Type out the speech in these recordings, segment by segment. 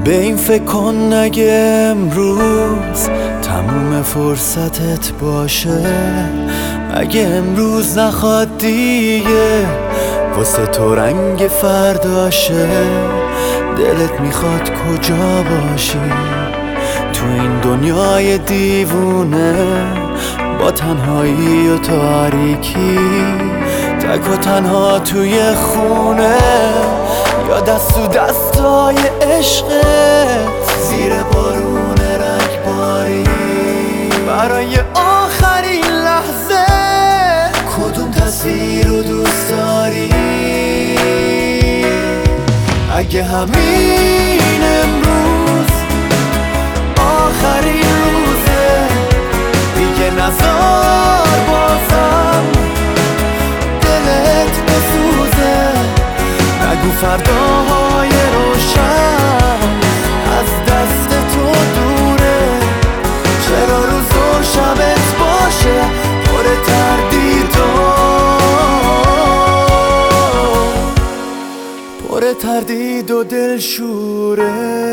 به این فکر کن اگه امروز تموم فرصتت باشه، اگه امروز نخواد دیگه واسه تو رنگ فرداشه، دلت میخواد کجا باشی تو این دنیای دیوونه، با تنهایی و تاریکی، تک و تنها توی خونه، یا دست تو دستای عشقت زیر بارون رگباری. برای آخرین لحظه کدوم تصویر رو دوست داری؟ اگه همین امروز آخرین روزه، دیگه نذار بازم دلت بسوزه. نگو فرداهای روشن از دست تو دوره، چرا روز و شبت باشه پر تردید و دلشوره.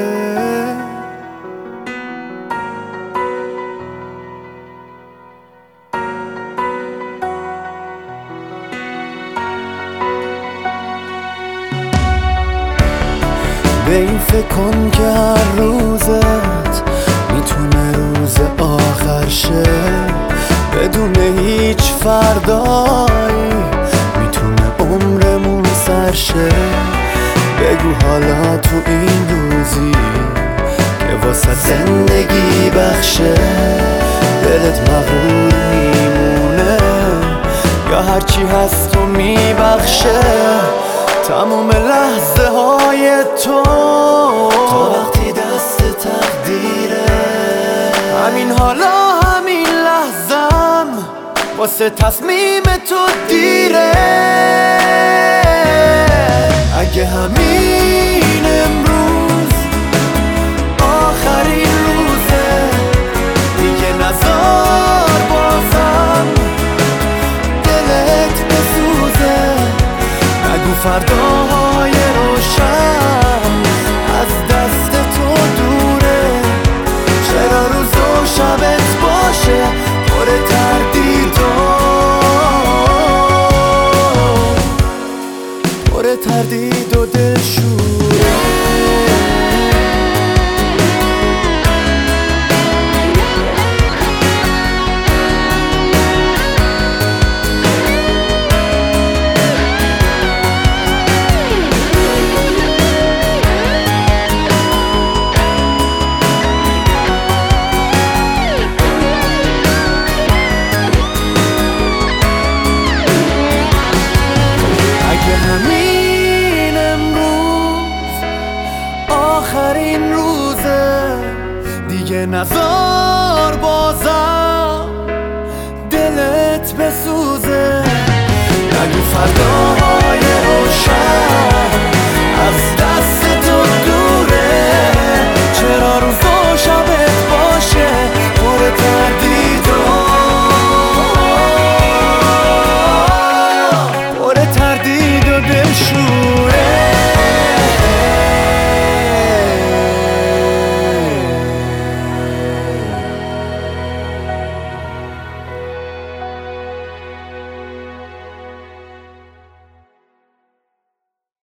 به این فکر کن که هر روزت میتونه روز آخر شه، بدون هیچ فردایی میتونه عمرمون سر شه. بگو حالا تو این روزی که واسه زندگی بخشه، دلت مغرور میمونه یا هرچی هست و میبخشه؟ تمام لحظه های تو تا وقتی دست تقدیره، همین حالا همین لحظم واسه تصمیم تو دیره. اگه همین امروز آخرین روزه، دیگه نذار بازم دلت بسوزه. نگو فرداهای روشن از دست تو دوره، چرا روز و شبت باشه پر تردید و دلشوره. همین امروز آخرین روزه، دیگه نذار بازم دلت بسوزه. نگو فردا